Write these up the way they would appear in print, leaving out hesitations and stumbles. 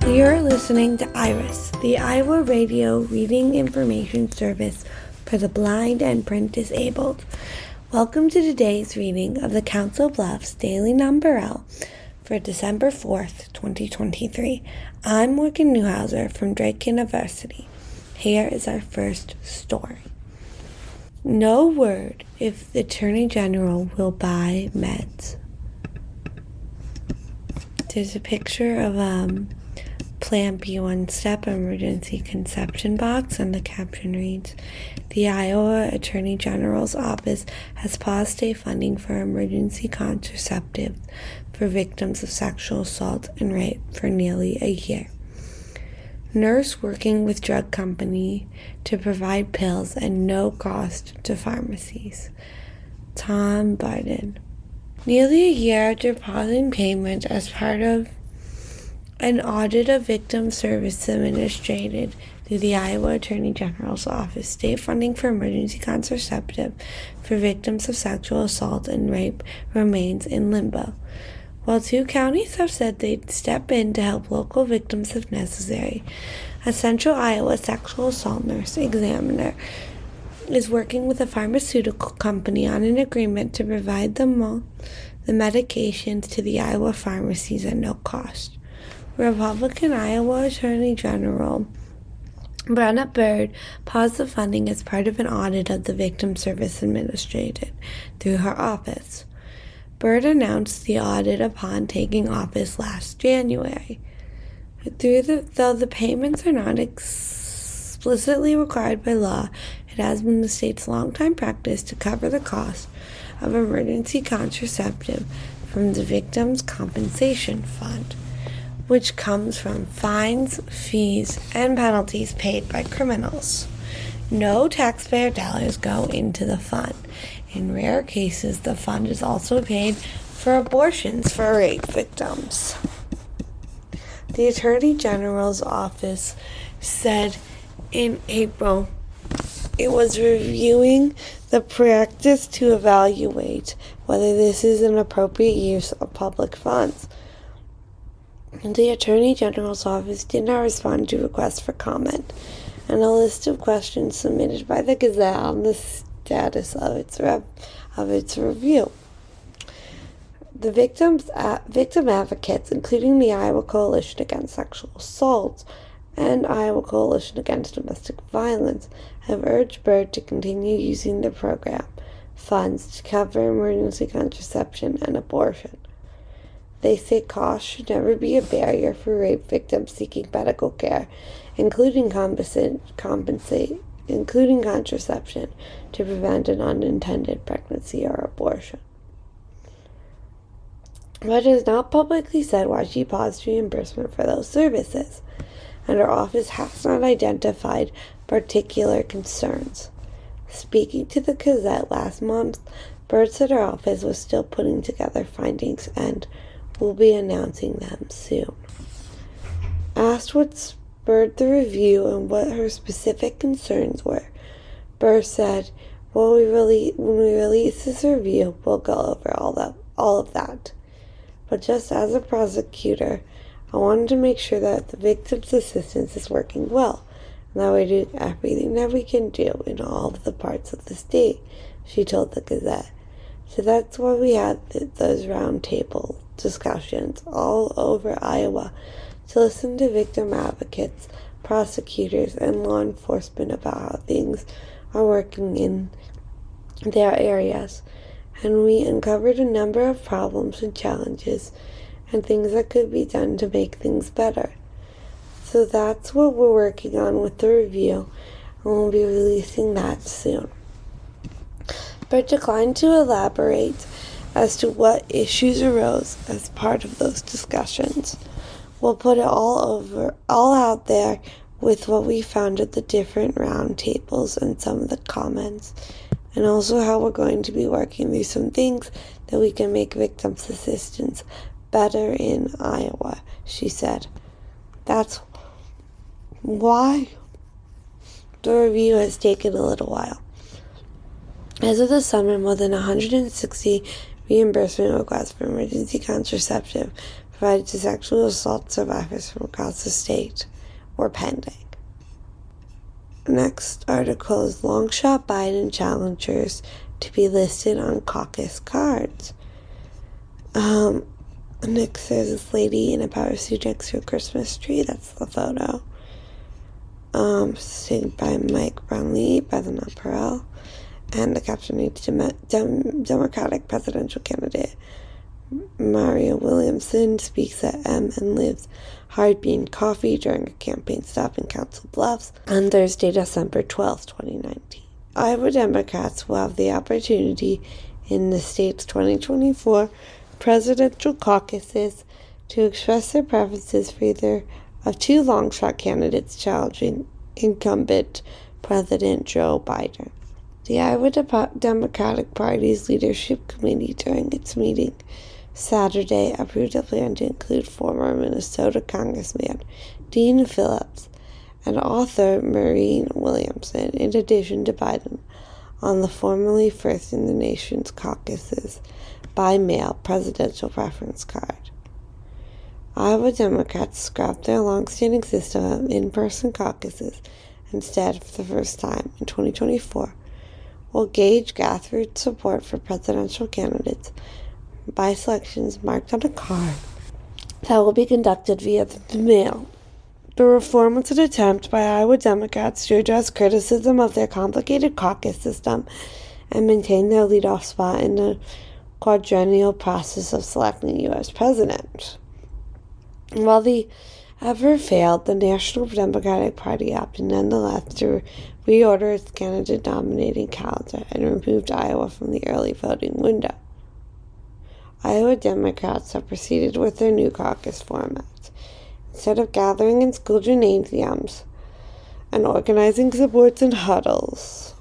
You're listening to IRIS, the Iowa Radio Reading Information Service for the blind and print disabled. Welcome to today's reading of the Council Bluffs Daily Number for December 4th, 2023. I'm Morgan Newhouser from Drake University. Here is our first story. No word if the Attorney General will buy meds. There's a picture of Plan B one-step emergency conception box, and the caption reads, "The Iowa Attorney General's office has paused state funding for emergency contraceptives for victims of sexual assault and rape for nearly a year. Nurse working with drug company to provide pills at no cost to pharmacies." Tom Barden. Nearly a year after pausing payment as part of an audit of victim service administered through the Iowa Attorney General's office, state funding for emergency contraceptive for victims of sexual assault and rape remains in limbo. While two counties have said they'd step in to help local victims if necessary, a Central Iowa sexual assault nurse examiner is working with a pharmaceutical company on an agreement to provide the medications to the Iowa pharmacies at no cost. Republican Iowa Attorney General Brenna Bird paused the funding as part of an audit of the victim service administered through her office. Bird announced the audit upon taking office last January. Though the payments are not explicitly required by law, it has been the state's longtime practice to cover the cost of emergency contraceptive from the Victims' Compensation Fund, which comes from fines, fees, and penalties paid by criminals. No taxpayer dollars go into the fund. In rare cases, the fund is also paid for abortions for rape victims. The Attorney General's office said in April it was reviewing the practice to evaluate whether this is an appropriate use of public funds. The Attorney General's office did not respond to requests for comment, and a list of questions submitted by the Gazette on the status of its review. The victim advocates, including the Iowa Coalition Against Sexual Assault and Iowa Coalition Against Domestic Violence, have urged Bird to continue using the program funds to cover emergency contraception and abortion. They say cost should never be a barrier for rape victims seeking medical care, including contraception, to prevent an unintended pregnancy or abortion. But has not publicly said why she paused reimbursement for those services, and her office has not identified particular concerns. Speaking to the Gazette last month, Bird said her office was still putting together findings and will be announcing them soon. Asked what spurred the review and what her specific concerns were, Bird said, when we release this review, we'll go over all of that. But just as a prosecutor, I wanted to make sure that the victim's assistance is working well, and that we're doing everything that we can do in all of the parts of the state, she told the Gazette. So that's why we had those roundtable discussions all over Iowa to listen to victim advocates, prosecutors, and law enforcement about how things are working in their areas. And we uncovered a number of problems and challenges and things that could be done to make things better. So that's what we're working on with the review, and we'll be releasing that soon. But declined to elaborate as to what issues arose as part of those discussions. We'll put it all out there with what we found at the different roundtables and some of the comments, and also how we're going to be working through some things that we can make victims' assistance better in Iowa, she said. That's why the review has taken a little while. As of the summer, more than 160 reimbursement requests for emergency contraceptive provided to sexual assault survivors from across the state were pending. Next article is long shot Biden challengers to be listed on caucus cards. Next, there's this lady in a power suit next to a Christmas tree. That's the photo. Saved by Mike Brownlee by the Nonpareil. And the caption reads, Democratic presidential candidate Marianne Williamson speaks at M and lives Hard Bean Coffee during a campaign stop in Council Bluffs on Thursday, December 12, 2019. Iowa Democrats will have the opportunity in the state's 2024 presidential caucuses to express their preferences for either of two long-shot candidates challenging incumbent President Joe Biden. The Iowa Democratic Party's leadership committee during its meeting Saturday approved a plan to include former Minnesota Congressman Dean Phillips and author Marianne Williamson, in addition to Biden, on the formerly first in the nation's caucuses by mail presidential preference card. Iowa Democrats scrapped their long-standing system of in-person caucuses. Instead, for the first time in 2024, will gauge grassroots support for presidential candidates by selections marked on a card that will be conducted via the mail. The reform was an attempt by Iowa Democrats to address criticism of their complicated caucus system and maintain their leadoff spot in the quadrennial process of selecting U.S. president. While the effort failed, the National Democratic Party opted nonetheless to reorder its candidate nominating calendar and removed Iowa from the early voting window. Iowa Democrats have proceeded with their new caucus format. Instead of gathering in school gymnasiums and organizing supports in huddles,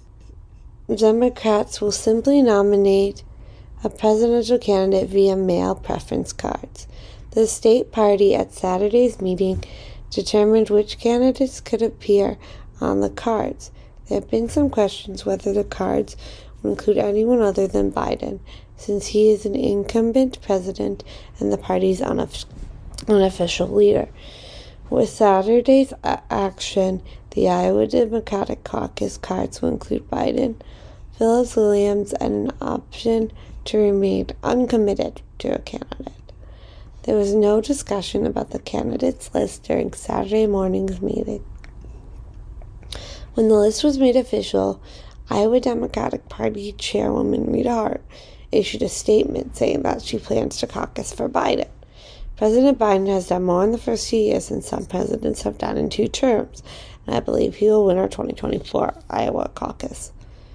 Democrats will simply nominate a presidential candidate via mail preference cards. The state party at Saturday's meeting determined which candidates could appear on the cards. There have been some questions whether the cards will include anyone other than Biden, since he is an incumbent president and the party's unofficial leader. With Saturday's action, the Iowa Democratic Caucus cards will include Biden, Phillips Williams, and an option to remain uncommitted to a candidate. There was no discussion about the candidates list during Saturday morning's meeting. When the list was made official, Iowa Democratic Party Chairwoman Rita Hart issued a statement saying that she plans to caucus for Biden. President Biden has done more in the first few years than some presidents have done in 2 terms, and I believe he will win our 2024 Iowa caucus.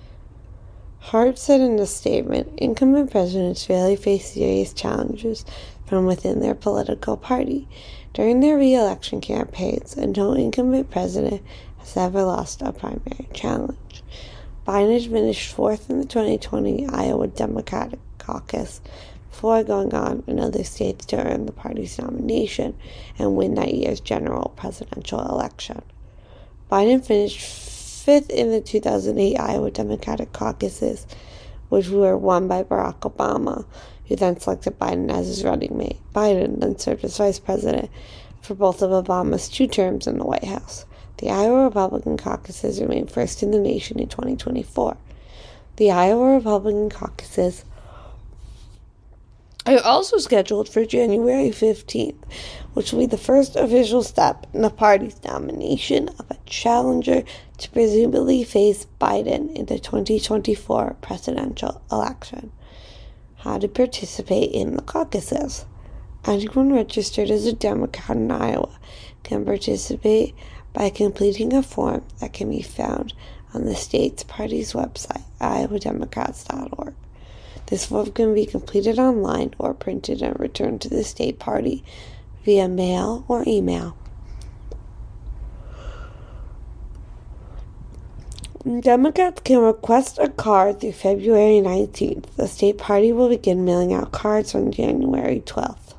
Hart said in a statement, incumbent presidents rarely face serious challenges from within their political party during their re-election campaigns, and no incumbent president has ever lost a primary challenge. Biden has finished 4th in the 2020 Iowa Democratic Caucus before going on in other states to earn the party's nomination and win that year's general presidential election. Biden finished 5th in the 2008 Iowa Democratic Caucuses, which were won by Barack Obama, who then selected Biden as his running mate. Biden then served as vice president for both of Obama's 2 terms in the White House. The Iowa Republican caucuses remain first in the nation in 2024. The Iowa Republican caucuses are also scheduled for January 15th, which will be the first official step in the party's nomination of a challenger to presumably face Biden in the 2024 presidential election. How to participate in the caucuses. Anyone registered as a Democrat in Iowa can participate by completing a form that can be found on the state's party's website, iowodemocrats.org. This form can be completed online or printed and returned to the state party via mail or email. Democrats can request a card through February 19th. The state party will begin mailing out cards on January 12th.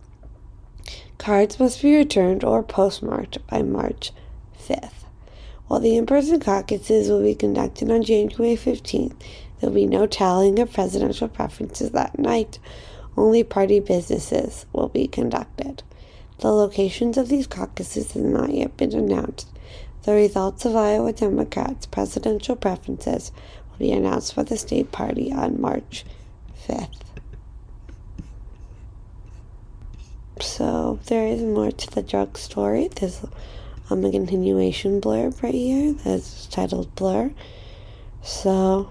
Cards must be returned or postmarked by March 5th. While the in-person caucuses will be conducted on January 15th, there will be no tallying of presidential preferences that night. Only party businesses will be conducted. The locations of these caucuses have not yet been announced. The results of Iowa Democrats' presidential preferences will be announced by the state party on March 5th. So there is more to the drug story. There's a continuation blurb right here that's titled Blur. So,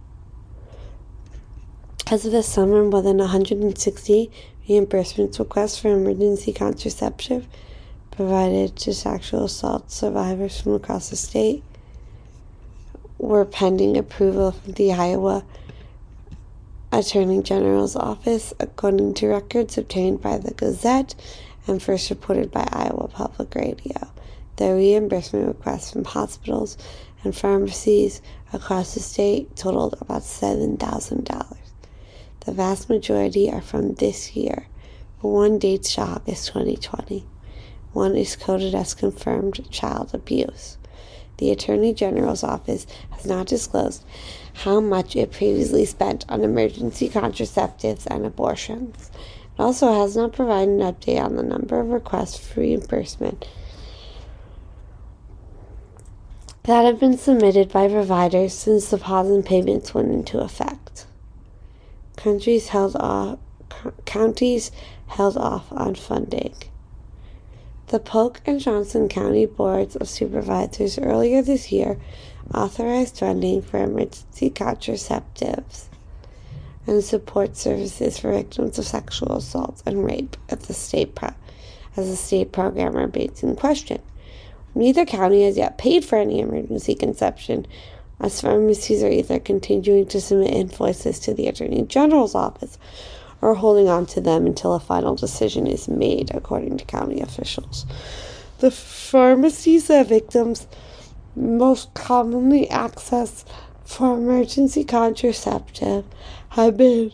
as of this summer, more than 160 reimbursement requests for emergency contraception provided to sexual assault survivors from across the state were pending approval from the Iowa Attorney General's office, according to records obtained by the Gazette and first reported by Iowa Public Radio. The reimbursement requests from hospitals and pharmacies across the state totaled about $7,000. The vast majority are from this year, but one dates to August 2020. One is coded as confirmed child abuse. The Attorney General's office has not disclosed how much it previously spent on emergency contraceptives and abortions. It also has not provided an update on the number of requests for reimbursement that have been submitted by providers since the pause in payments went into effect. Counties held off on funding. The Polk and Johnson County Boards of Supervisors earlier this year authorized funding for emergency contraceptives and support services for victims of sexual assault and rape as the state program remains in question. Neither county has yet paid for any emergency conception, as pharmacies are either continuing to submit invoices to the Attorney General's office or holding on to them until a final decision is made, according to county officials. The pharmacies that victims most commonly access for emergency contraceptive have been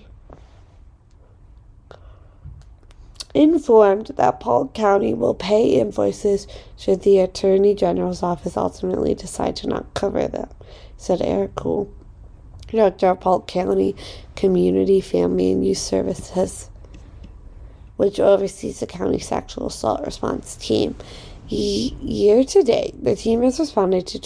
informed that Polk County will pay invoices should the Attorney General's office ultimately decide to not cover them, said Eric Kuhl, Director of Polk County Community, Family, and Youth Services, which oversees the county sexual assault response team. Year to date, the team has responded to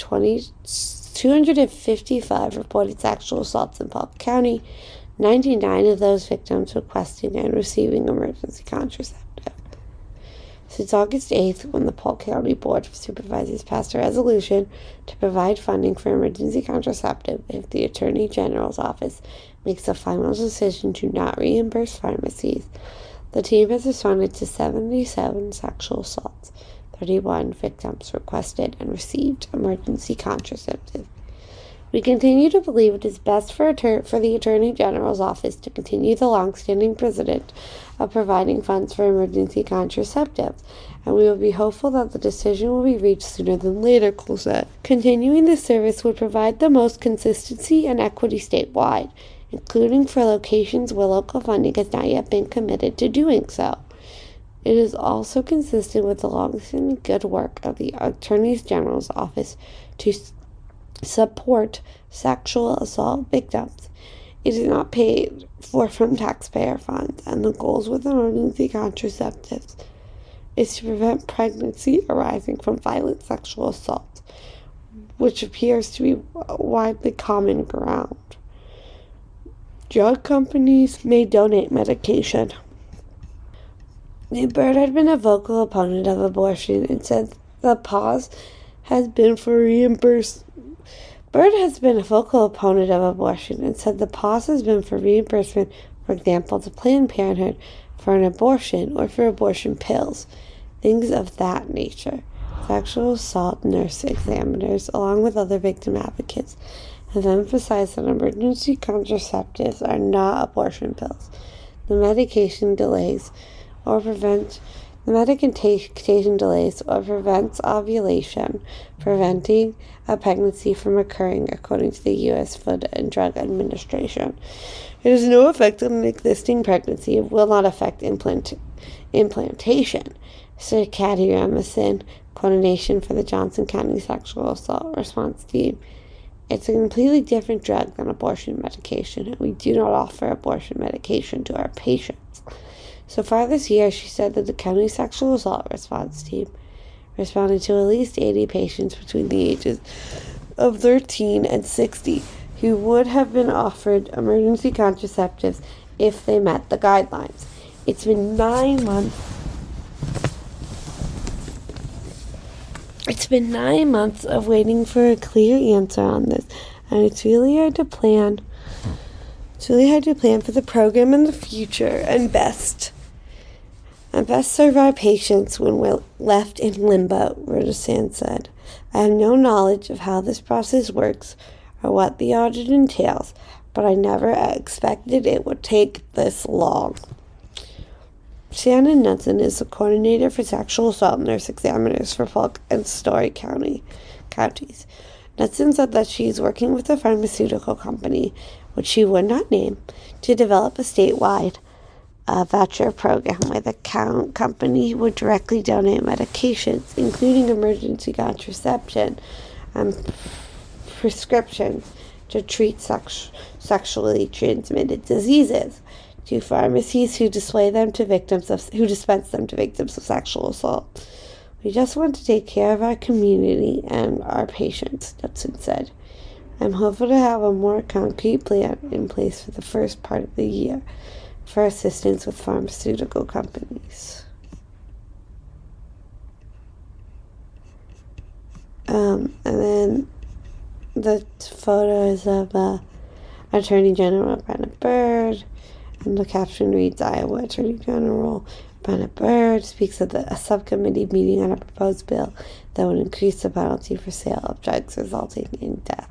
255 reported sexual assaults in Polk County, 99 of those victims requesting and receiving emergency contraceptive. Since August 8th, when the Polk County Board of Supervisors passed a resolution to provide funding for emergency contraceptive if the Attorney General's office makes a final decision to not reimburse pharmacies, the team has responded to 77 sexual assaults. 31 victims requested and received emergency contraceptive. We continue to believe it is best for the Attorney General's office to continue the long-standing precedent of providing funds for emergency contraceptives, and we will be hopeful that the decision will be reached sooner than later, Kuhl said. Continuing this service would provide the most consistency and equity statewide, including for locations where local funding has not yet been committed to doing so. It is also consistent with the long-standing good work of the Attorney General's office to support sexual assault victims. It is not paid for from taxpayer funds, and the goals with emergency contraceptives is to prevent pregnancy arising from violent sexual assault, which appears to be widely common ground. Drug companies may donate medication. Byrd had been a vocal opponent of abortion and said the pause has been for reimbursement. Byrd has been a vocal opponent of abortion and said the pause has been for reimbursement, for example, to Planned Parenthood for an abortion or for abortion pills, things of that nature. Sexual assault nurse examiners, along with other victim advocates, have emphasized that emergency contraceptives are not abortion pills. The medication delays or prevents ovulation, preventing a pregnancy from occurring, according to the U.S. Food and Drug Administration. It has no effect on an existing pregnancy. It will not affect implantation, said Kathy Ramison, coordination for the Johnson County Sexual Assault Response Team. It's a completely different drug than abortion medication, and we do not offer abortion medication to our patients. So far this year, she said that the county sexual assault response team responded to at least 80 patients between the ages of 13 and 60 who would have been offered emergency contraceptives if they met the guidelines. It's been 9 months. It's been 9 months of waiting for a clear answer on this, and it's really hard to plan. It's really hard to plan for the program in the future and best serve our patients when we're left in limbo, Rodasan said. I have no knowledge of how this process works or what the audit entails, but I never expected it would take this long. Shannon Knudsen is the coordinator for sexual assault nurse examiners for Polk and Story counties. Knudsen said that she is working with a pharmaceutical company, which she would not name, to develop a statewide voucher program where the company would directly donate medications, including emergency contraception and prescriptions to treat sexually transmitted diseases, to pharmacies who dispense them to victims of sexual assault. We just want to take care of our community and our patients, Knudsen said. I'm hopeful to have a more concrete plan in place for the first part of the year for assistance with pharmaceutical companies. And then the photos of Attorney General Brenna Bird, and the caption reads, Iowa Attorney General Brenna Bird speaks at a subcommittee meeting on a proposed bill that would increase the penalty for sale of drugs resulting in death.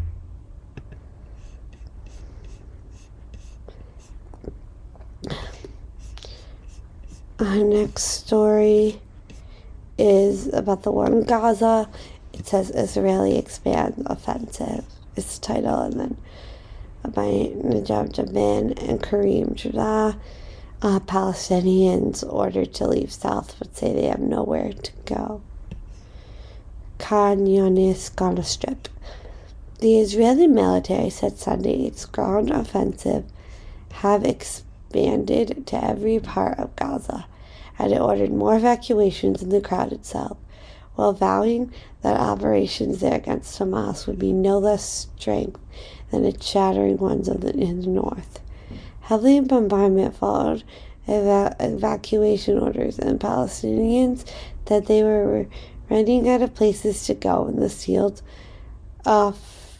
Our next story is about the war in Gaza. It says Israeli expands offensive. It's the title, and then by Najab Jabin and Kareem Jada. Palestinians ordered to leave south but say they have nowhere to go. Khan Yunis Gaza Strip. The Israeli military said Sunday its ground offensive have expanded to every part of Gaza, and it ordered more evacuations in the crowded south, while vowing that operations there against Hamas would be no less strength than its shattering ones in the north. Heavy bombardment followed evacuation orders, and Palestinians that they were running out of places to go in the sealed off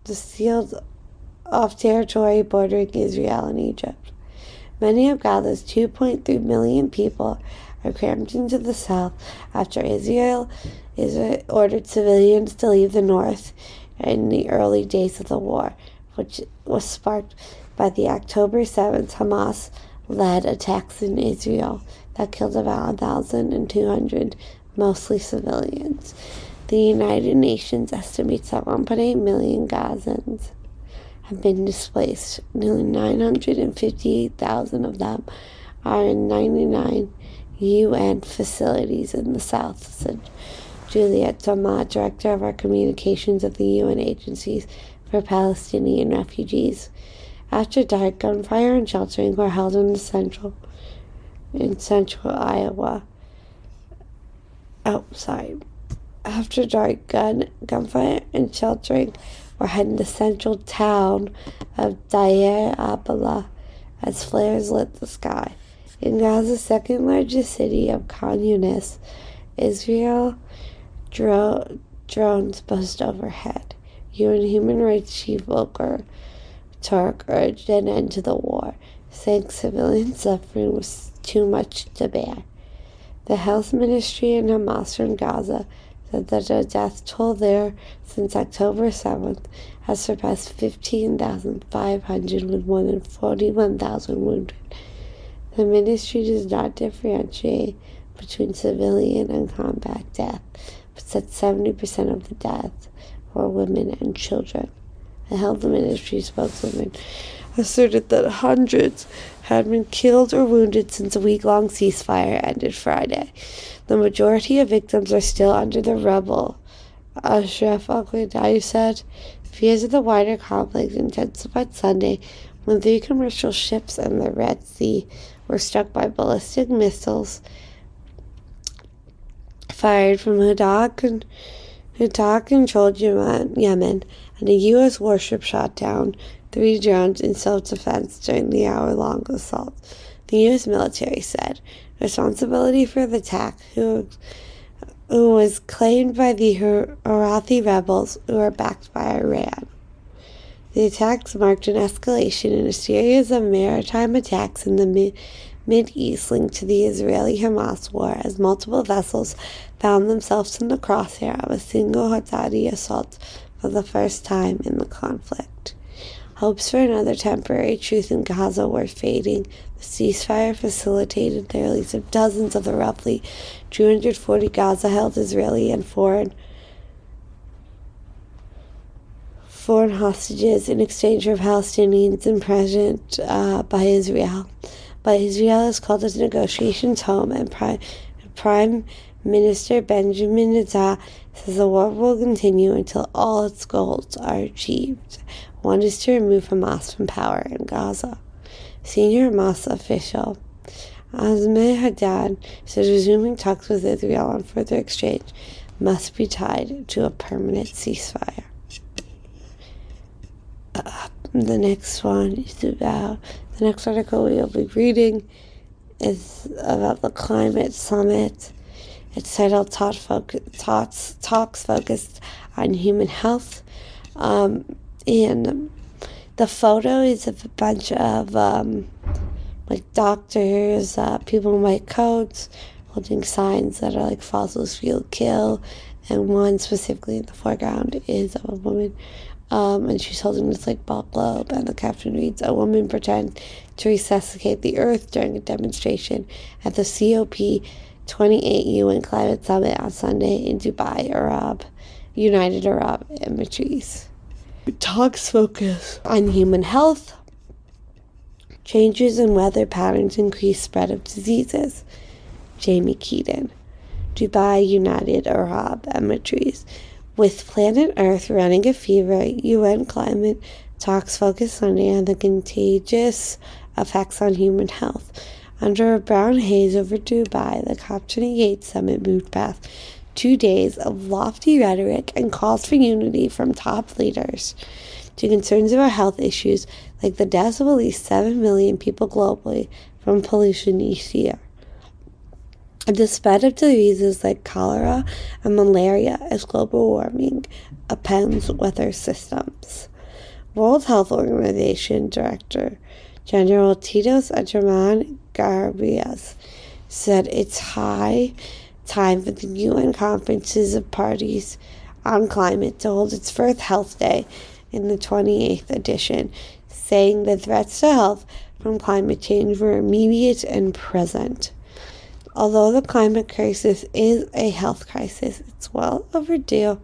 territory bordering Israel and Egypt. Many of Gaza's 2.3 million people are crammed into the south after Israel ordered civilians to leave the north in the early days of the war, which was sparked by the October 7th Hamas-led attacks in Israel that killed about 1,200, mostly civilians. The United Nations estimates that 1.8 million Gazans have been displaced. Nearly 958,000 of them are in 99 UN facilities in the south, said Juliet Thomas, director of our communications at the UN agencies for Palestinian refugees. After dark, gunfire and sheltering were held in central Iowa. After dark, gunfire and sheltering were held in the central town of Deir Abala as flares lit the sky. In Gaza's second largest city of Khan Yunis, Israel drones buzzed overhead. UN Human Rights Chief Volker Turk urged an end to the war, saying civilian suffering was too much to bear. The health ministry in Hamas from Gaza said that the death toll there since October 7th has surpassed 15,500 with more than 41,000 wounded. The ministry does not differentiate between civilian and combat death, but said 70% of the deaths were women and children. A health ministry spokeswoman asserted that hundreds had been killed or wounded since a week-long ceasefire ended Friday. The majority of victims are still under the rubble, Ashraf Al-Qudai said. Fears of the wider conflict intensified Sunday when 3 commercial ships in the Red Sea were struck by ballistic missiles fired from Houthi-controlled Yemen, and a U.S. warship shot down 3 drones in self-defense during the hour-long assault. The U.S. military said responsibility for the attack, who was claimed by the Houthi rebels, who are backed by Iran. The attacks marked an escalation in a series of maritime attacks in the Mid-East linked to the Israeli-Hamas war, as multiple vessels found themselves in the crosshair of a single Houthi assault for the first time in the conflict. Hopes for another temporary truce in Gaza were fading. The ceasefire facilitated the release of dozens of the roughly 240 Gaza-held Israeli and foreign hostages in exchange for Palestinians imprisoned by Israel. But Israel has called its negotiations home, and Prime Minister Benjamin Netanyahu says the war will continue until all its goals are achieved. One is to remove Hamas from power in Gaza. Senior Hamas official Azmeh Haddad says resuming talks with Israel on further exchange must be tied to a permanent ceasefire. The next article we will be reading is about the climate summit. It's titled Talks Focused on Human Health. And the photo is of a bunch of doctors, people in white coats, holding signs that are like fossils fuel kill, and one specifically in the foreground is of a woman, and she's holding this ball globe, and the caption reads, "A woman pretends to resuscitate the earth during a demonstration at the COP28 UN Climate Summit on Sunday in Dubai, United Arab Emirates." Talks focus on human health. Changes in weather patterns increase spread of diseases. Jamie Keaton. Dubai, United Arab Emirates. With planet Earth running a fever, UN climate talks focus Sunday on the contagious effects on human health. Under a brown haze over Dubai, the COP28 summit moved past 2 days of lofty rhetoric and calls for unity from top leaders to concerns about health issues like the deaths of at least 7 million people globally from pollution each year, and the spread of diseases like cholera and malaria as global warming upends weather systems. World Health Organization Director General Tedros Adhanom Ghebreyesus said it's high time for the UN Conferences of Parties on Climate to hold its first Health Day in the 28th edition, saying the threats to health from climate change were immediate and present. Although the climate crisis is a health crisis, it's well overdue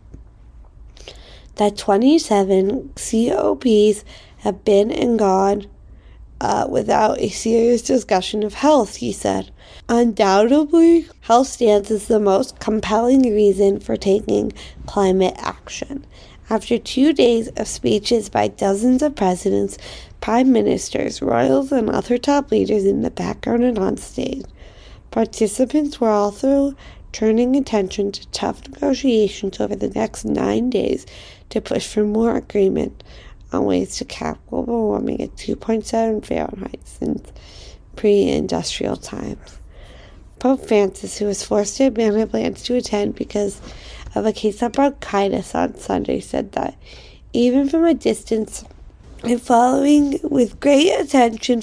that 27 COPs have been and gone without a serious discussion of health, he said. Undoubtedly, health stands as the most compelling reason for taking climate action. After 2 days of speeches by dozens of presidents, prime ministers, royals, and other top leaders in the background and on stage, participants were also turning attention to tough negotiations over the next 9 days to push for more agreement on ways to cap global warming at 2.7 Fahrenheit since pre-industrial times. Pope Francis, who was forced to abandon plans to attend because of a case of bronchitis on Sunday, said that even from a distance and following with great attention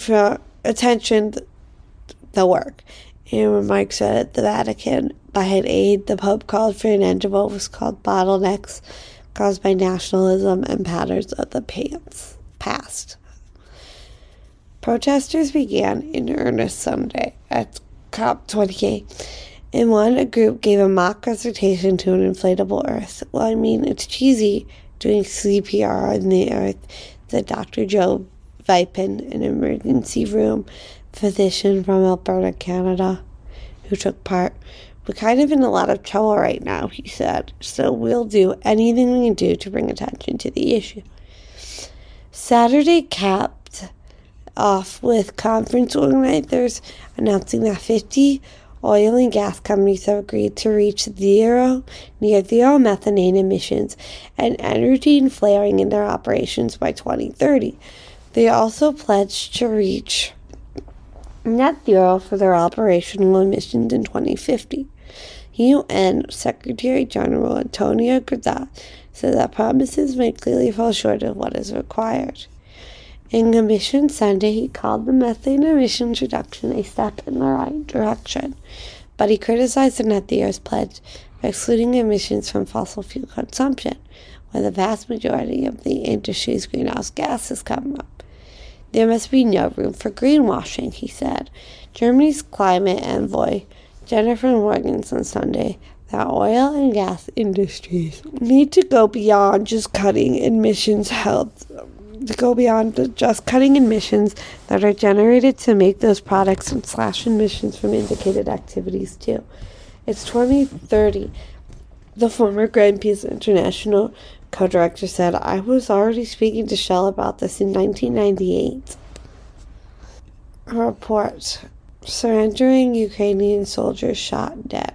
the work. In remarks read at the Vatican by an aide, the Pope called for an end to what was called bottlenecks caused by nationalism and patterns of the past. Protesters began in earnest Sunday at COP28. In one, a group gave a mock recitation to an inflatable Earth. "Well, I mean, it's cheesy doing CPR on the Earth," said Dr. Joe Vipin, an emergency room physician from Alberta, Canada, who took part. "We're kind of in a lot of trouble right now," he said, "so we'll do anything we can do to bring attention to the issue." Saturday capped off with conference organizers announcing that 50 oil and gas companies have agreed to reach near zero methane emissions and energy and flaring in their operations by 2030. They also pledged to reach net zero for their operational emissions in 2050. UN Secretary General Antonio Guterres said that promises may clearly fall short of what is required. In Commission Sunday, he called the methane emissions reduction a step in the right direction, but he criticized the net zero's pledge for excluding emissions from fossil fuel consumption, where the vast majority of the industry's greenhouse gases come from. There must be no room for greenwashing, he said. Germany's climate envoy, Jennifer Morgans, on Sunday, that oil and gas industries need to go beyond just cutting emissions that are generated to make those products and slash emissions from indicated activities too. It's 2030. The former Greenpeace International co-director said, I was already speaking to Shell about this in 1998. A report. Surrendering Ukrainian soldiers shot dead.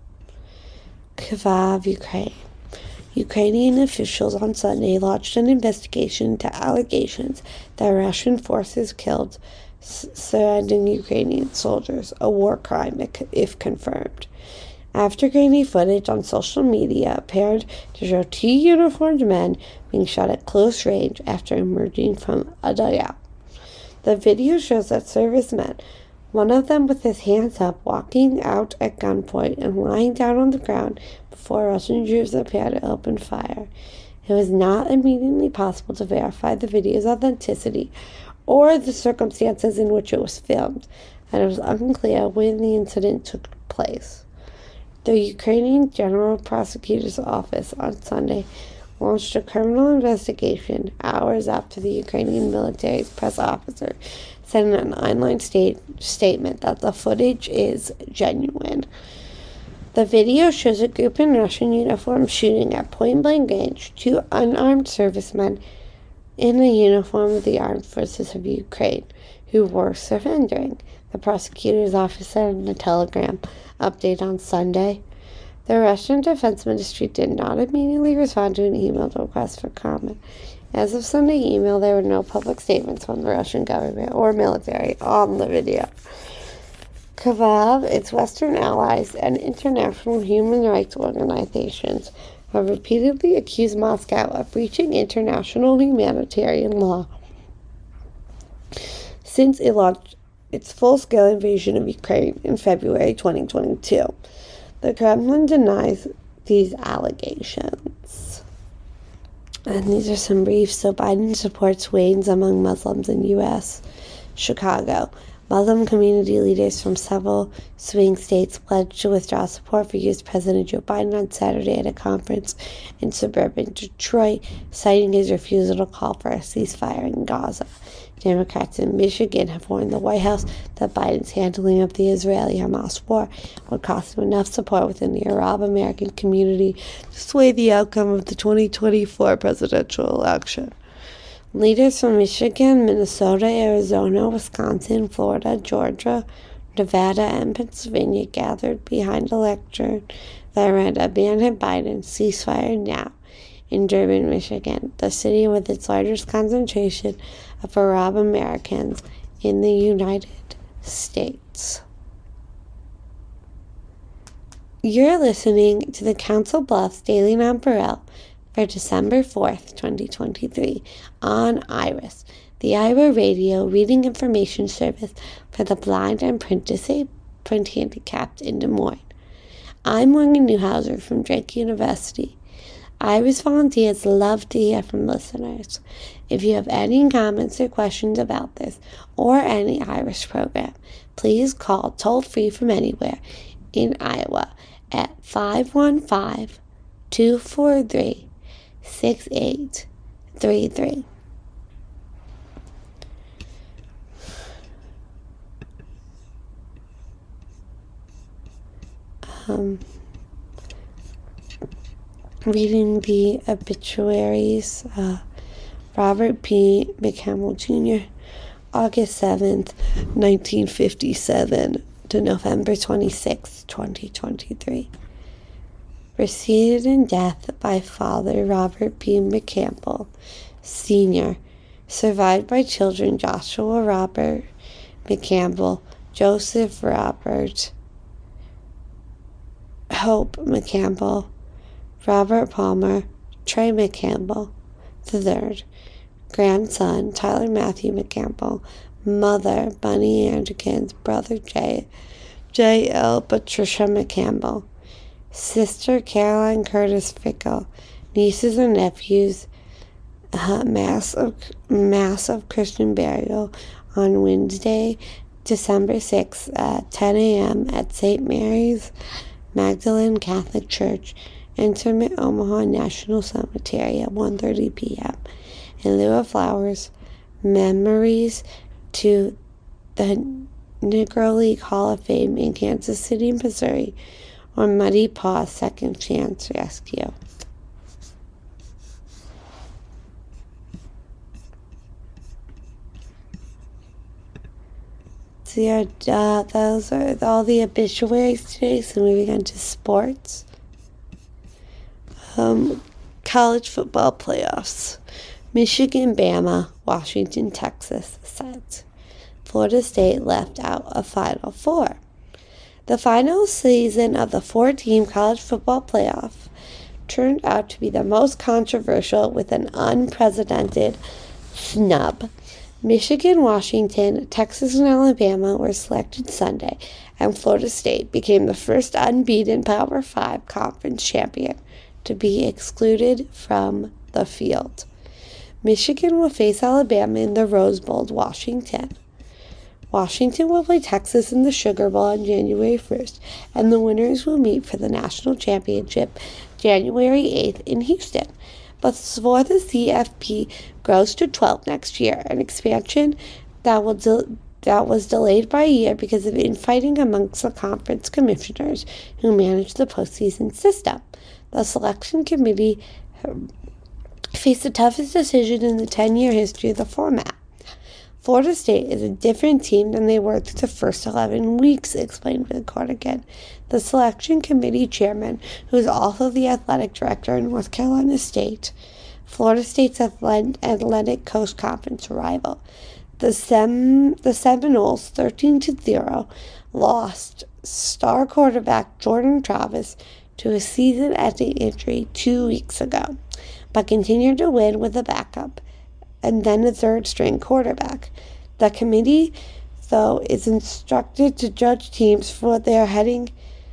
Kyiv, Ukraine. Ukrainian officials on Sunday launched an investigation into allegations that Russian forces killed surrendering Ukrainian soldiers, a war crime if confirmed. After grainy footage on social media appeared to show two uniformed men being shot at close range after emerging from a dugout. The video shows that servicemen, one of them with his hands up, walking out at gunpoint and lying down on the ground before Russian troops appeared to open fire. It was not immediately possible to verify the video's authenticity or the circumstances in which it was filmed, and it was unclear when the incident took place. The Ukrainian General Prosecutor's Office on Sunday launched a criminal investigation hours after the Ukrainian military's press officer said in an online statement that the footage is genuine. The video shows a group in Russian uniform shooting at point-blank range two unarmed servicemen in the uniform of the Armed Forces of Ukraine who were surrendering, the prosecutor's office said in a Telegram update on Sunday. The Russian Defense Ministry did not immediately respond to an emailed request for comment. As of Sunday email, there were no public statements from the Russian government or military on the video. Kyiv, its Western allies, and international human rights organizations have repeatedly accused Moscow of breaching international humanitarian law since it launched its full-scale invasion of Ukraine in February 2022. The Kremlin denies these allegations. And these are some briefs. So Biden supports wanes among Muslims in U.S. Chicago. Muslim community leaders from several swing states pledged to withdraw support for U.S. President Joe Biden on Saturday at a conference in suburban Detroit, citing his refusal to call for a ceasefire in Gaza. Democrats in Michigan have warned the White House that Biden's handling of the Israeli-Hamas war would cost him enough support within the Arab-American community to sway the outcome of the 2024 presidential election. Leaders from Michigan, Minnesota, Arizona, Wisconsin, Florida, Georgia, Nevada, and Pennsylvania gathered behind a lectern that read, "Abandon Biden, ceasefire now," in Durban, Michigan, the city with its largest concentration of Arab Americans in the United States. You're listening to the Council Bluffs Daily Nonpareil for December 4th, 2023, on IRIS, the Iowa Radio Reading Information Service for the blind and print handicapped in Des Moines. I'm Morgan Newhouser from Drake University. IRIS volunteers love to hear from listeners. If you have any comments or questions about this or any IRIS program, please call toll-free from anywhere in Iowa at 515-243-6833. Reading the obituaries, Robert P. McCammell Jr. August 7th, 1957 to November 26th, 2023. Preceded in death by Father Robert P. McCampbell, Sr., survived by children Joshua Robert McCampbell, Joseph Robert, Hope McCampbell, Robert Palmer, Trey McCampbell III, grandson Tyler Matthew McCampbell, mother Bunny Anderkins, brother J.L. Patricia McCampbell, sister Caroline Curtis Fickle, nieces and nephews, mass of Christian burial on Wednesday, December 6th at 10 a.m. at St. Mary's Magdalene Catholic Church, Intimate Omaha National Cemetery at 1:30 p.m. In lieu of flowers, memories to the Negro League Hall of Fame in Kansas City, Missouri, or Muddy Paw Second Chance Rescue. So those are all the obituaries today. So moving on to sports. College football playoffs. Michigan, Bama, Washington, Texas set. Florida State left out of Final Four. The final season of the 4-team college football playoff turned out to be the most controversial with an unprecedented snub. Michigan, Washington, Texas, and Alabama were selected Sunday, and Florida State became the first unbeaten Power 5 conference champion to be excluded from the field. Michigan will face Alabama in the Rose Bowl, Washington. Washington will play Texas in the Sugar Bowl on January 1st, and the winners will meet for the national championship January 8th in Houston. But for the CFP grows to 12 next year, an expansion that was delayed by a year because of infighting amongst the conference commissioners who manage the postseason system. The selection committee faced the toughest decision in the 10-year history of the format. Florida State is a different team than they were through the first 11 weeks, explained McCormick, the selection committee chairman, who is also the athletic director in North Carolina State, Florida State's Atlantic Coast Conference rival. The Seminoles, 13-0, lost star quarterback Jordan Travis to a season-ending injury 2 weeks ago, but continued to win with a backup and then a third-string quarterback. The committee, though, is instructed to judge teams for what they are handling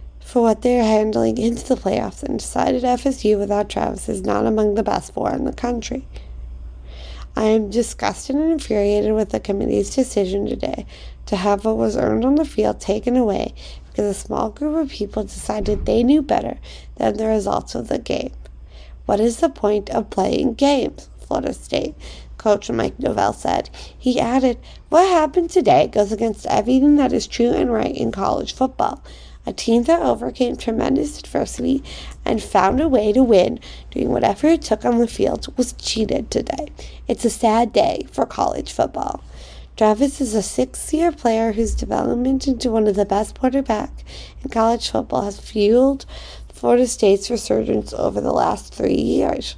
into the playoffs, and decided FSU without Travis is not among the best 4 in the country. I am disgusted and infuriated with the committee's decision today to have what was earned on the field taken away because a small group of people decided they knew better than the results of the game. What is the point of playing games? Florida State coach Mike Novell said. He added, "What happened today goes against everything that is true and right in college football. A team that overcame tremendous adversity and found a way to win, doing whatever it took on the field, was cheated today. It's a sad day for college football." Travis is a 6-year player whose development into one of the best quarterbacks in college football has fueled Florida State's resurgence over the last 3 years.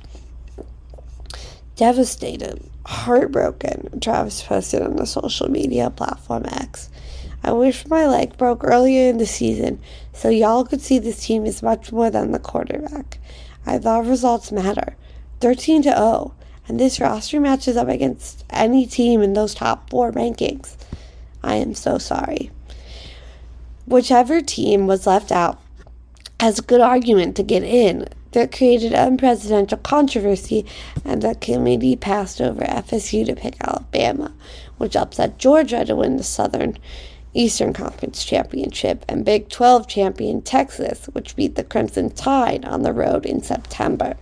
Devastated, heartbroken, Travis posted on the social media platform X. "I wish my leg broke earlier in the season so y'all could see this team is much more than the quarterback. I thought results matter. 13-0, and this roster matches up against any team in those top 4 rankings. I am so sorry." Whichever team was left out has a good argument to get in. That created unprecedented controversy, and the committee passed over FSU to pick Alabama, which upset Georgia to win the Eastern Conference Championship, and Big 12 champion Texas, which beat the Crimson Tide on the road in September.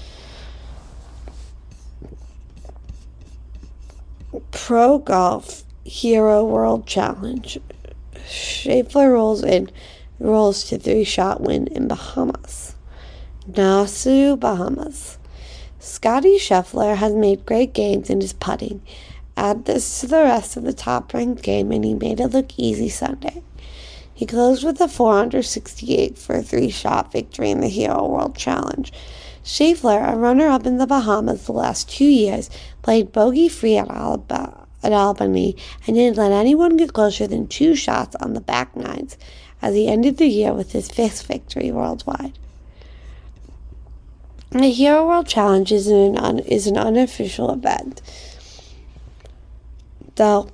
Pro Golf Hero World Challenge. Scheffler rolls to 3-shot win in Bahamas. Nassau, Bahamas. Scotty Scheffler has made great gains in his putting Add this to the rest of the top-ranked game, and he made it look easy Sunday. He closed with a 468 for a 3-shot victory in the Hero World Challenge. Scheffler, a runner-up in the Bahamas the last 2 years, played bogey-free at Albany and didn't let anyone get closer than 2 shots on the back nines as he ended the year with his 5th victory worldwide. The Hero World Challenge is an unofficial event, though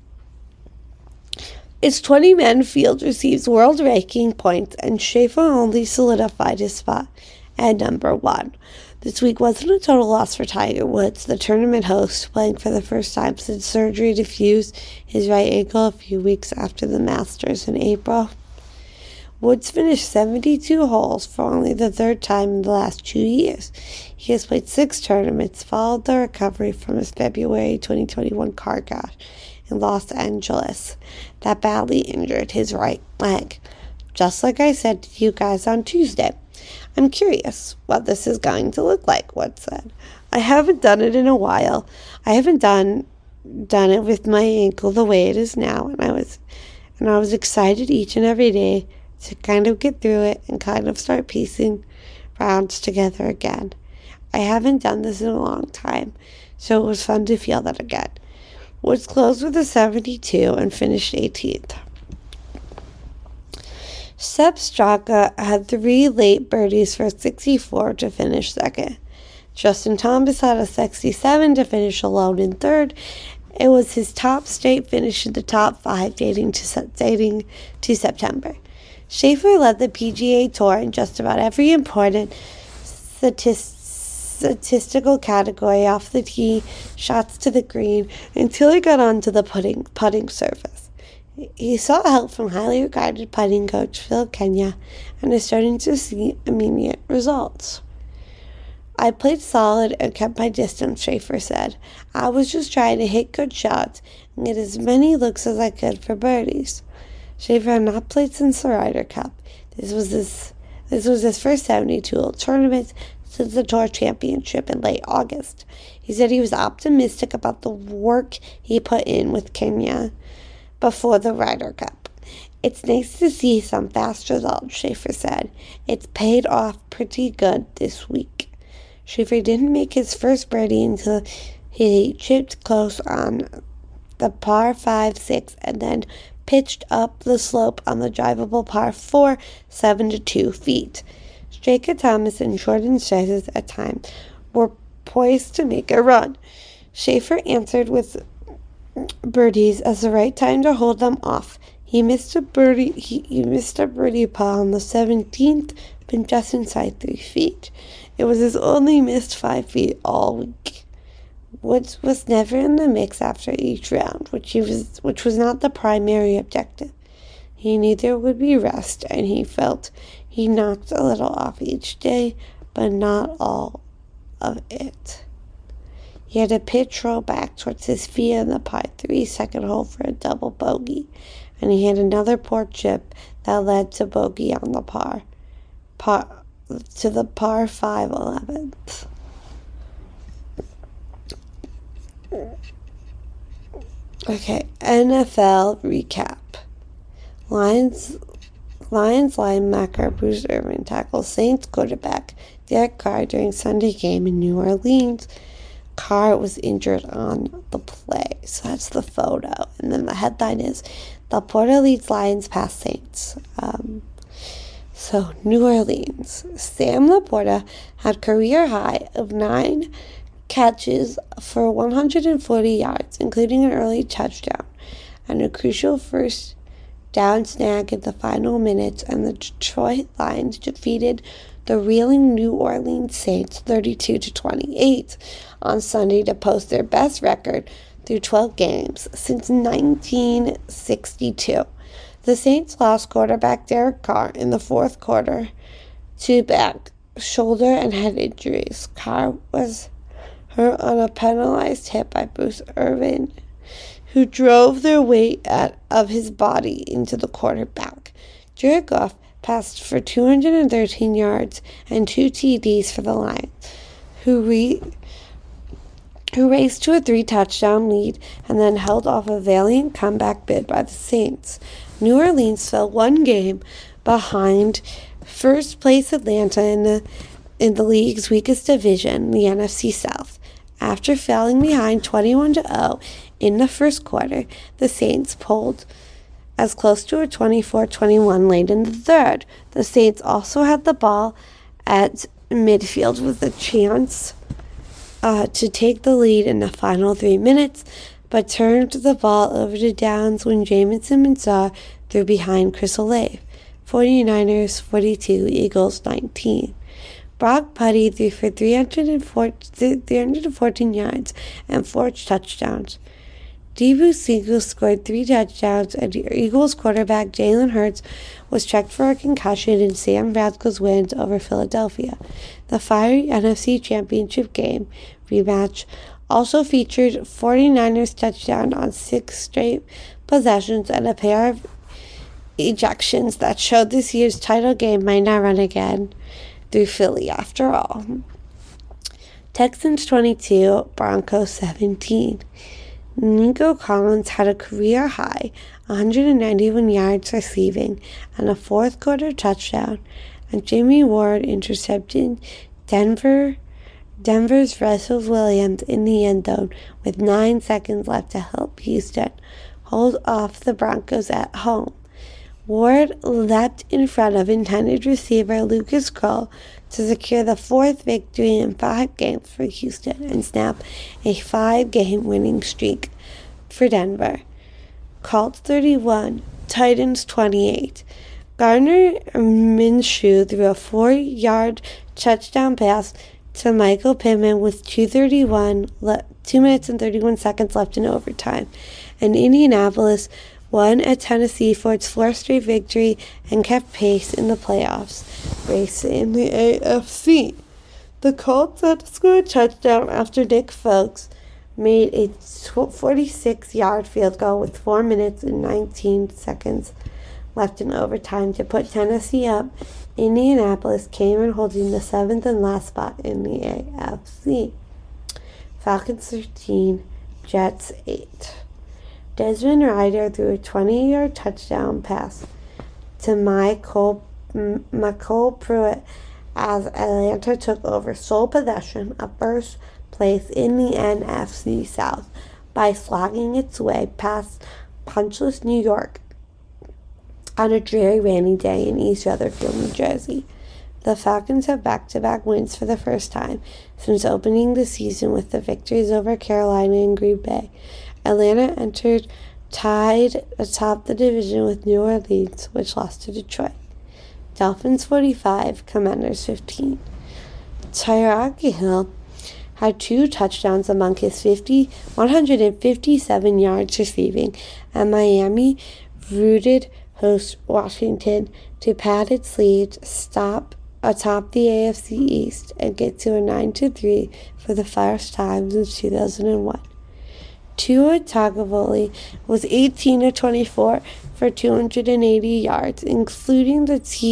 its 20-man field receives world ranking points, and Scheffler only solidified his spot at number 1. This week wasn't a total loss for Tiger Woods, the tournament host, playing for the first time since surgery to fuse his right ankle a few weeks after the Masters in April. Woods finished 72 holes for only the 3rd time in the last 2 years. He has played 6 tournaments, followed the recovery from his February 2021 car crash in Los Angeles that badly injured his right leg. Just like I said to you guys on Tuesday, I'm curious what this is going to look like, Woods said. I haven't done it in a while. I haven't done it with my ankle the way it is now, and I was excited each and every day to kind of get through it and kind of start piecing rounds together again. I haven't done this in a long time, so it was fun to feel that again. Woods closed with a 72 and finished 18th. Sepp Straka had 3 late birdies for 64 to finish 2nd. Justin Thomas had a 67 to finish alone in 3rd. It was his top straight finish in the top 5 dating to September. Scheffler led the PGA Tour in just about every important statistical category off the tee, shots to the green, until he got onto the putting surface. He sought help from highly regarded putting coach Phil Kenya and is starting to see immediate results. I played solid and kept my distance, Scheffler said. I was just trying to hit good shots and get as many looks as I could for birdies. Scheffler had not played since the Ryder Cup. This was his first 72-hole tournament since the Tour Championship in late August. He said he was optimistic about the work he put in with Kenya before the Ryder Cup. It's nice to see some fast results, Scheffler said. It's paid off pretty good this week. Scheffler didn't make his first birdie until he chipped close on the par 5-6 and then pitched up the slope on the drivable par 4, 7-2 feet. Straka, Thomas, and Jordan Spieth at times were poised to make a run. Scheffler answered with birdies as the right time to hold them off. He missed a birdie putt on the 17th, but just inside 3 feet. It was his only missed 5 feet all week. Woods was never in the mix after each round, which was not the primary objective. He knew there would be rest, and he felt he knocked a little off each day, but not all of it. He had a pitch roll back towards his feet on the par 3 second hole for a double bogey, and he had another poor chip that led to bogey on the par 5 11th. Okay, NFL recap. Lions linebacker Bruce Irvin tackles Saints quarterback Derek Carr during Sunday game in New Orleans. Carr was injured on the play, so that's the photo. And then the headline is, Laporta leads Lions past Saints. So, New Orleans. Sam Laporta had career high of 9 catches for 140 yards, including an early touchdown, and a crucial first down snag in the final minutes, and the Detroit Lions defeated the reeling New Orleans Saints 32-28 on Sunday to post their best record through 12 games since 1962. The Saints lost quarterback Derek Carr in the fourth quarter to back, shoulder, and head injuries. Carr was hurt on a penalized hit by Bruce Irvin, who drove their weight of his body into the quarterback. Jared Goff passed for 213 yards and 2 TDs for the Lions, who who raced to a 3-touchdown lead and then held off a valiant comeback bid by the Saints. New Orleans fell one game behind first place Atlanta in the league's weakest division, the NFC South. After falling behind 21-0 in the first quarter, the Saints pulled as close to a 24-21 late in the third. The Saints also had the ball at midfield with a chance to take the lead in the final 3 minutes, but turned the ball over to downs when Jamison Mensah threw behind Chris Olave. 49ers 42, Eagles 19. Brock Purdy threw for 314 yards and 4 touchdowns. Deebo Samuel scored 3 touchdowns, and Eagles quarterback Jalen Hurts was checked for a concussion in San Francisco's wins over Philadelphia. The fiery NFC Championship game rematch also featured 49ers touchdown on 6 straight possessions and a pair of ejections that showed this year's title game might not run again through Philly after all. Texans 22, Broncos 17. Nico Collins had a career-high 191 yards receiving and a fourth-quarter touchdown, and Jimmy Ward intercepting Denver's Russell Williams in the end zone with 9 seconds left to help Houston hold off the Broncos at home. Ward leapt in front of intended receiver Lucas Krull to secure the 4th victory in 5 games for Houston and snap a 5-game winning streak for Denver. Colts 31, Titans 28. Gardner Minshew threw a 4-yard touchdown pass to Michael Pittman with 2 minutes and 31 seconds left in overtime, and Indianapolis won at Tennessee for its 4th straight victory and kept pace in the playoffs race in the AFC. The Colts had to score a touchdown after Nick Foles made a 46-yard field goal with 4 minutes and 19 seconds left in overtime to put Tennessee up. Indianapolis came in holding the 7th and last spot in the AFC. Falcons 13, Jets 8. Desmond Ridder threw a 20-yard touchdown pass to McCole Pruitt as Atlanta took over sole possession of first place in the NFC South by slogging its way past punchless New York on a dreary rainy day in East Rutherford, New Jersey. The Falcons have back-to-back wins for the first time since opening the season with the victories over Carolina and Green Bay. Atlanta entered tied atop the division with New Orleans, which lost to Detroit. Dolphins 45, Commanders 15. Tyreek Hill had 2 touchdowns among his 157 yards receiving, and Miami routed host Washington to pad its lead, stop atop the AFC East, and get to a 9-3 for the first time since 2001. Tua Tagovailoa was 18 of 24 for 280 yards, including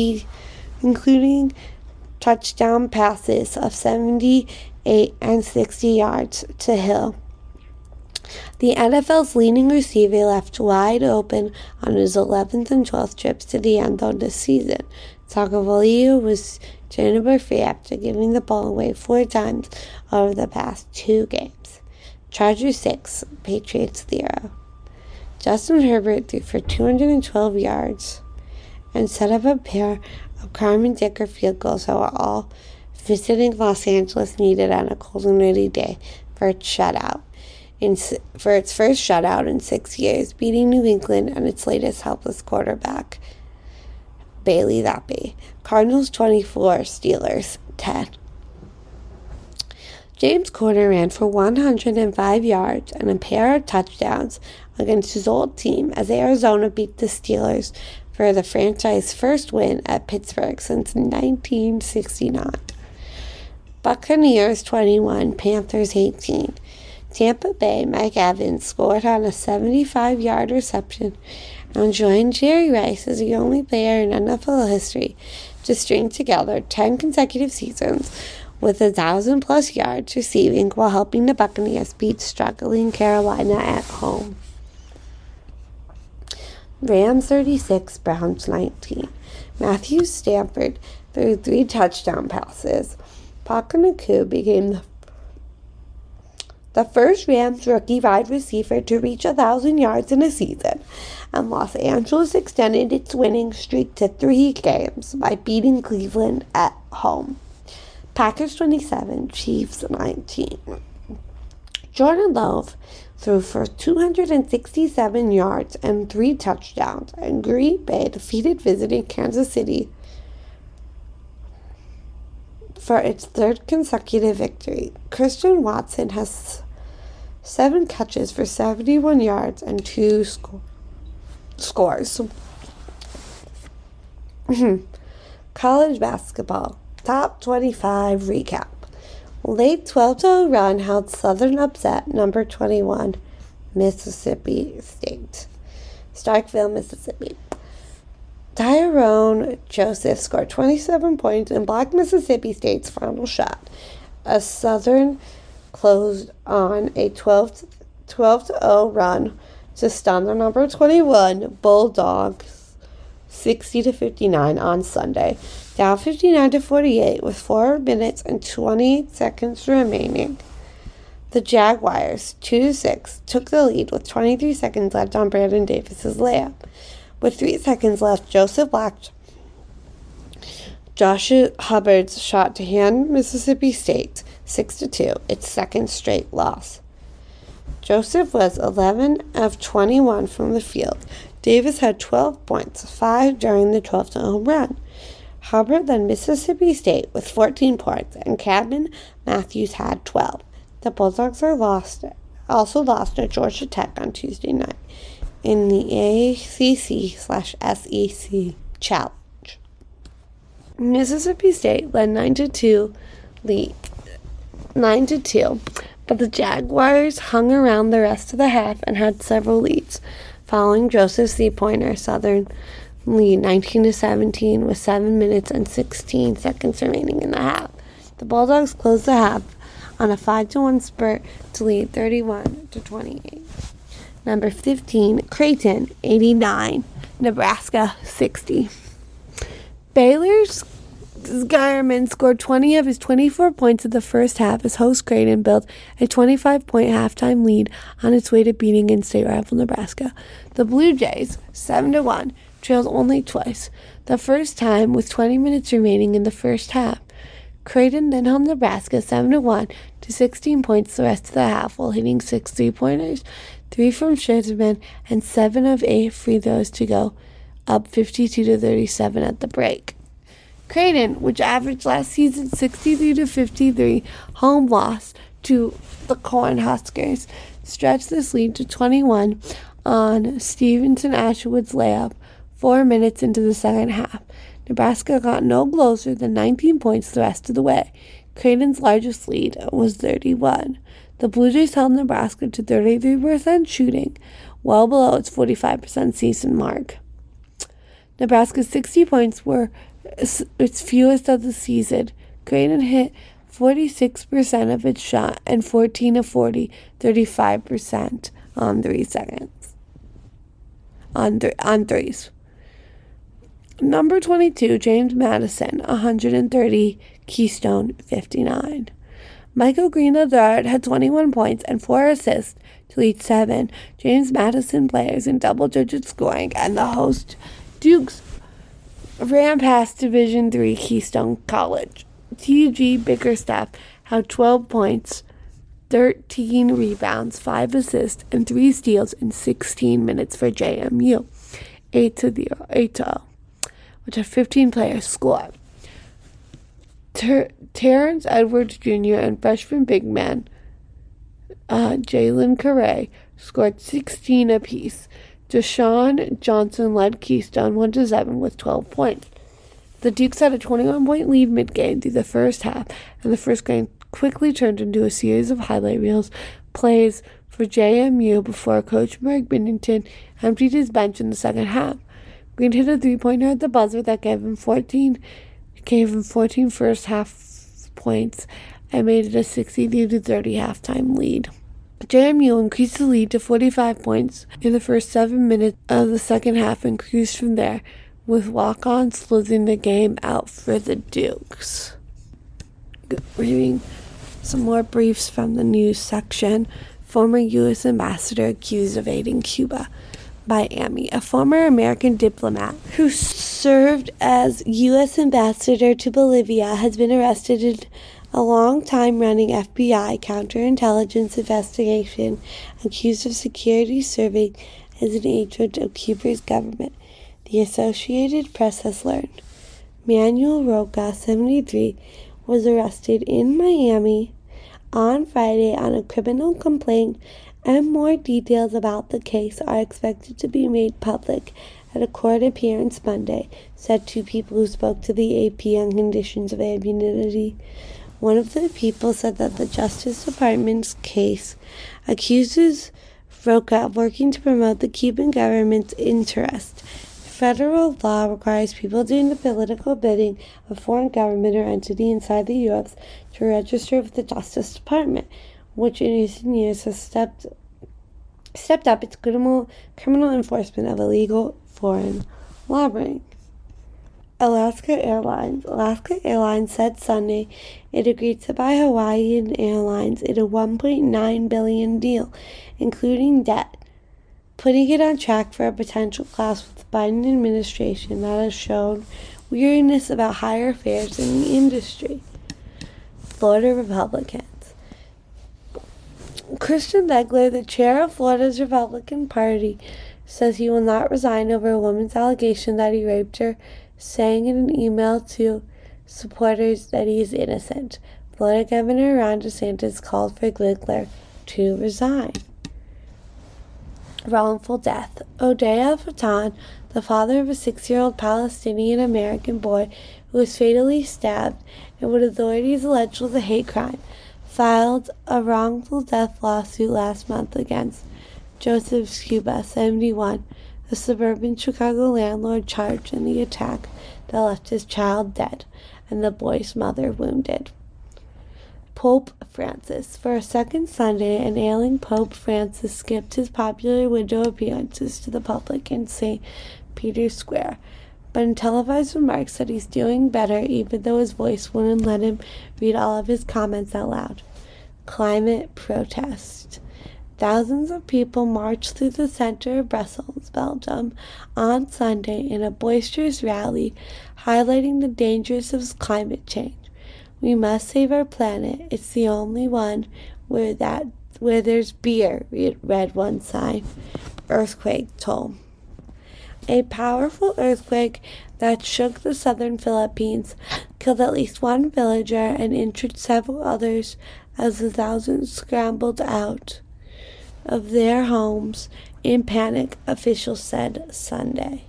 touchdown passes of 78 and 60 yards to Hill. The NFL's leading receiver left wide open on his 11th and 12th trips to the end zone this season. Tagovailoa was turnover-free after giving the ball away 4 times over the past 2 games. Chargers 6, Patriots 0. Justin Herbert threw for 212 yards and set up a pair of Carmen Dicker field goals that were all visiting Los Angeles needed on a cold and rainy day for its first shutout in 6 years, beating New England and its latest helpless quarterback, Bailey Zappi. Cardinals 24, Steelers 10. James Conner ran for 105 yards and a pair of touchdowns against his old team as Arizona beat the Steelers for the franchise's first win at Pittsburgh since 1969. Buccaneers 21, Panthers 18. Tampa Bay Mike Evans scored on a 75-yard reception and joined Jerry Rice as the only player in NFL history to string together 10 consecutive seasons with 1,000+ yards receiving while helping the Buccaneers beat struggling Carolina at home. Rams 36, Browns 19. Matthew Stafford threw 3 touchdown passes. Puka Nacua became the first Rams rookie wide receiver to reach 1,000 yards in a season, and Los Angeles extended its winning streak to 3 games by beating Cleveland at home. Packers 27, Chiefs 19. Jordan Love threw for 267 yards and 3 touchdowns, and Green Bay defeated visiting Kansas City for its 3rd consecutive victory. Christian Watson has 7 catches for 71 yards and 2 scores. College basketball, top 25 recap. Late 12-0 run held Southern upset number 21, Mississippi State. Starkville, Mississippi. Tyrone Joseph scored 27 points and blocked Mississippi State's final shot, as Southern closed on a 12-0 run to stun the number 21 Bulldogs 60-59 on Sunday, down 59-48 with 4 minutes and 20 seconds remaining. The Jaguars, 2-6, took the lead with 23 seconds left on Brandon Davis's layup. With 3 seconds left, Joseph blocked Josh Hubbard's shot to hand Mississippi State 6-2, its 2nd straight loss. Joseph was 11 of 21 from the field. Davis had 12 points, 5 during the 12-0 run. Hubbard led Mississippi State with 14 points, and Cadman Matthews had 12. The Bulldogs also lost at Georgia Tech on Tuesday night in the ACC/SEC Challenge. Mississippi State led 9-2, but the Jaguars hung around the rest of the half and had several leads. Following Joseph's 3-pointer, Southern lead 19-17 with 7 minutes and 16 seconds remaining in the half. The Bulldogs closed the half on a 5-1 spurt to lead 31-28. Number 15, Creighton 89, Nebraska 60. Baylor's Geierman scored 20 of his 24 points in the first half as host Creighton built a 25-point halftime lead on its way to beating in-state rival Nebraska. The Blue Jays, 7-1, trailed only twice, the first time with 20 minutes remaining in the first half. Creighton then held Nebraska 7-1 to 16 points the rest of the half while hitting 6 3-pointers, 3 from Schertzman, and 7 of 8 free throws to go up 52-37 at the break. Creighton, which averaged last season 63-53 home loss to the Cornhuskers, stretched this lead to 21 on Stevenson Ashwood's layup 4 minutes into the second half. Nebraska got no closer than 19 points the rest of the way. Creighton's largest lead was 31. The Blue Jays held Nebraska to 33% shooting, well below its 45% season mark. Nebraska's 60 points were its fewest of the season. Creighton hit 46% of its shot and 14 of 40, 35% on 3 seconds. On threes. Number 22, James Madison, 130, Keystone 59. Michael Green III had 21 points and 4 assists to lead 7 James Madison players in double-digit scoring, and the host Dukes ran past Division III Keystone College. T.G. Bickerstaff had 12 points, 13 rebounds, 5 assists, and 3 steals in 16 minutes for JMU, 8-0, which a 15 players scored. Terrence Edwards Jr. and freshman big man Jalen Carey scored 16 apiece. Deshaun Johnson led Keystone 1-7 with 12 points. The Dukes had a 21-point lead mid-game through the first half, and the first game quickly turned into a series of highlight reels plays for JMU before Coach Mark Binnington emptied his bench in the second half. Green hit a 3-pointer at the buzzer that gave him 14 first half points and made it a 62-30 halftime lead. JMU increased the lead to 45 points in the first 7 minutes of the second half and cruised from there, with walk-ons closing the game out for the Dukes. Reading some more briefs from the news section. Former U.S. ambassador accused of aiding Cuba. By Amy, a former American diplomat who served as U.S. ambassador to Bolivia, has been arrested in a long-time-running FBI counterintelligence investigation accused of security serving as an agent of Cuba's government, the Associated Press has learned. Manuel Roca, 73, was arrested in Miami on Friday on a criminal complaint, and more details about the case are expected to be made public at a court appearance Monday, said two people who spoke to the AP on conditions of immunity. One of the people said that the Justice Department's case accuses Roca of working to promote the Cuban government's interest. Federal law requires people doing the political bidding of a foreign government or entity inside the U.S. to register with the Justice Department, which in recent years has stepped up its criminal enforcement of illegal foreign lobbying. Alaska Airlines said Sunday it agreed to buy Hawaiian Airlines in a $1.9 billion deal, including debt, putting it on track for a potential clash with the Biden administration that has shown weariness about higher fares in the industry. Florida Republicans. Christian Degler, the chair of Florida's Republican Party, says he will not resign over a woman's allegation that he raped her, saying in an email to supporters that he is innocent. Florida Governor Ron DeSantis called for Degler to resign. Wrongful death. Odeya Fatan, the father of a 6-year-old Palestinian-American boy who was fatally stabbed in what authorities alleged was a hate crime, filed a wrongful death lawsuit last month against Joseph Scuba, 71, a suburban Chicago landlord charged in the attack that left his child dead and the boy's mother wounded. Pope Francis. For a second Sunday, an ailing Pope Francis skipped his popular window appearances to the public in St. Peter's Square, but in televised remarks said he's doing better even though his voice wouldn't let him read all of his comments out loud. Climate protest. Thousands of people marched through the center of Brussels, Belgium, on Sunday in a boisterous rally highlighting the dangers of climate change. We must save our planet. It's the only one where there's beer, read one sign. Earthquake toll. A powerful earthquake that shook the southern Philippines killed at least one villager and injured several others as the thousands scrambled out of their homes in panic, officials said Sunday.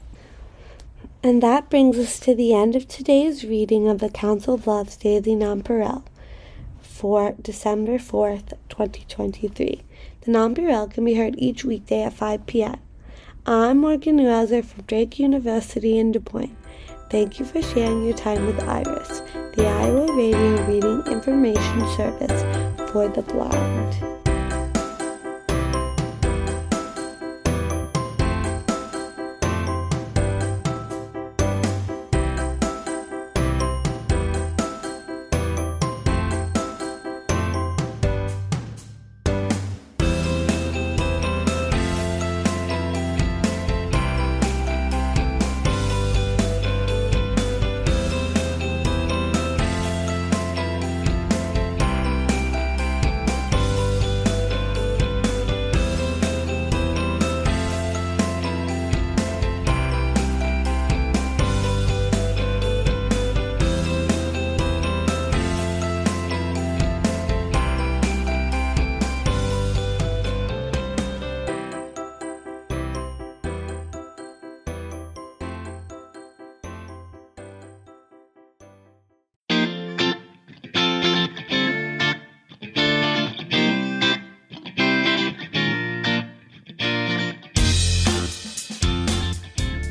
And that brings us to the end of today's reading of the Council Bluffs Daily Nonpareil for December 4th, 2023. The Nonpareil can be heard each weekday at 5 p.m. I'm Morgan Neuhauser from Drake University in Des Moines. Thank you for sharing your time with Iris, the Iowa Radio Reading Information Service for the Blind.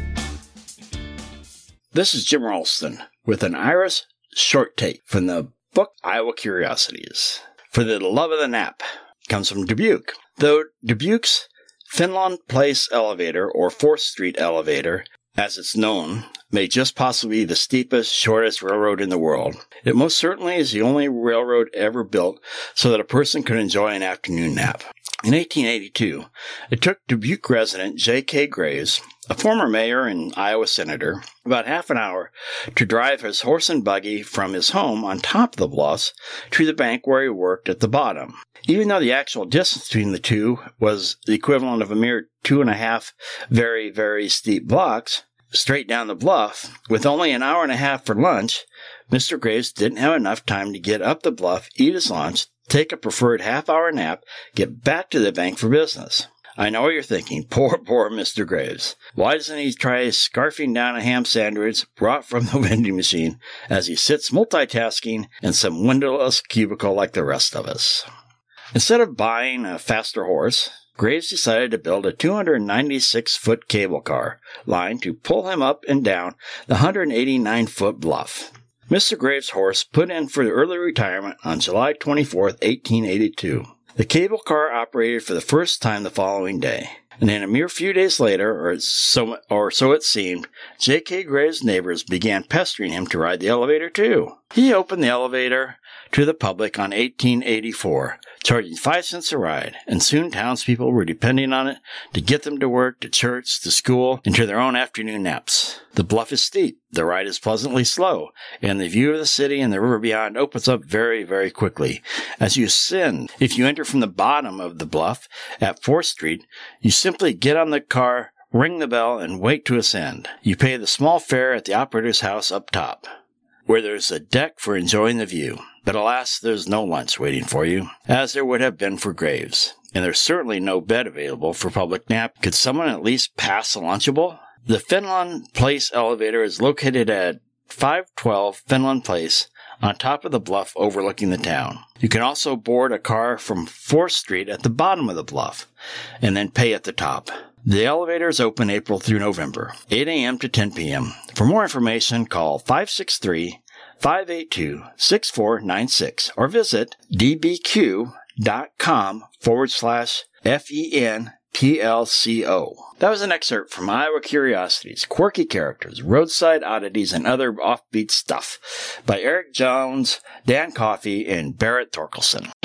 This is Jim Ralston with an Iris Short Take from the book Iowa Curiosities. For the Love of the Nap comes from Dubuque. Though Dubuque's Finland Place elevator, or 4th Street elevator, as it's known, may just possibly be the steepest, shortest railroad in the world. It most certainly is the only railroad ever built so that a person could enjoy an afternoon nap. In 1882, it took Dubuque resident J.K. Graves, a former mayor and Iowa senator, about half an hour to drive his horse and buggy from his home on top of the bluffs to the bank where he worked at the bottom. Even though the actual distance between the two was the equivalent of a mere 2.5 very, very steep blocks straight down the bluff, with only an hour and a half for lunch, Mr. Graves didn't have enough time to get up the bluff, eat his lunch, take a preferred half-hour nap, get back to the bank for business. I know what you're thinking. Poor Mr. Graves. Why doesn't he try scarfing down a ham sandwich brought from the vending machine as he sits multitasking in some windowless cubicle like the rest of us? Instead of buying a faster horse, Graves decided to build a 296-foot cable car line to pull him up and down the 189-foot bluff. Mr. Graves' horse put in for early retirement on July 24, 1882. The cable car operated for the first time the following day, and then a mere few days later, or so it seemed, J.K. Graves' neighbors began pestering him to ride the elevator too. He opened the elevator to the public on 1884, charging 5 cents a ride, and soon townspeople were depending on it to get them to work, to church, to school, and to their own afternoon naps. The bluff is steep, the ride is pleasantly slow, and the view of the city and the river beyond opens up very, very quickly. As you ascend, if you enter from the bottom of the bluff at 4th Street, you simply get on the car, ring the bell, and wait to ascend. You pay the small fare at the operator's house up top, where there's a deck for enjoying the view. But alas, there's no lunch waiting for you, as there would have been for Graves. And there's certainly no bed available for public nap. Could someone at least pass a Lunchable? The Finland Place elevator is located at 512 Finland Place on top of the bluff overlooking the town. You can also board a car from 4th Street at the bottom of the bluff, and then pay at the top. The elevator is open April through November, 8 a.m. to 10 p.m. For more information, call 563-582-6496 or visit dbq.com/FENPLCO. That was an excerpt from Iowa Curiosities, Quirky Characters, Roadside Oddities, and Other Offbeat Stuff by Eric Jones, Dan Coffey, and Barrett Thorkelson.